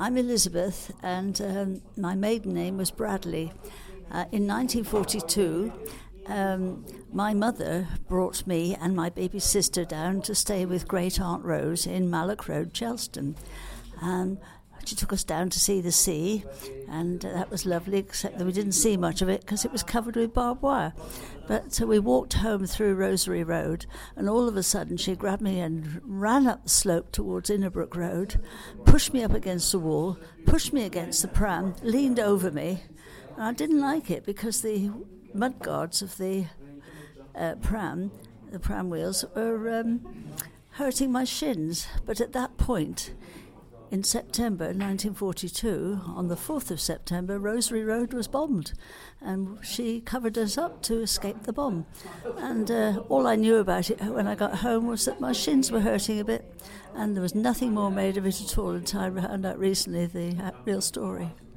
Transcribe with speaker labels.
Speaker 1: I'm Elizabeth, and my maiden name was Bradley. In 1942, my mother brought me and my baby sister down to stay with Great Aunt Rose in Mallock Road, Chelston. She took us down to see the sea, and that was lovely, except that we didn't see much of it because it was covered with barbed wire. But so we walked home through Rosary Road, and all of a sudden she grabbed me and ran up the slope towards Innerbrook Road, pushed me up against the wall, pushed me against the pram, leaned over me. And I didn't like it because the mudguards of the pram wheels, were hurting my shins. But at that point, in September 1942, on the 4th of September, Rosary Road was bombed, and she covered us up to escape the bomb. And all I knew about it when I got home was that my shins were hurting a bit, and there was nothing more made of it at all until I found out recently the real story.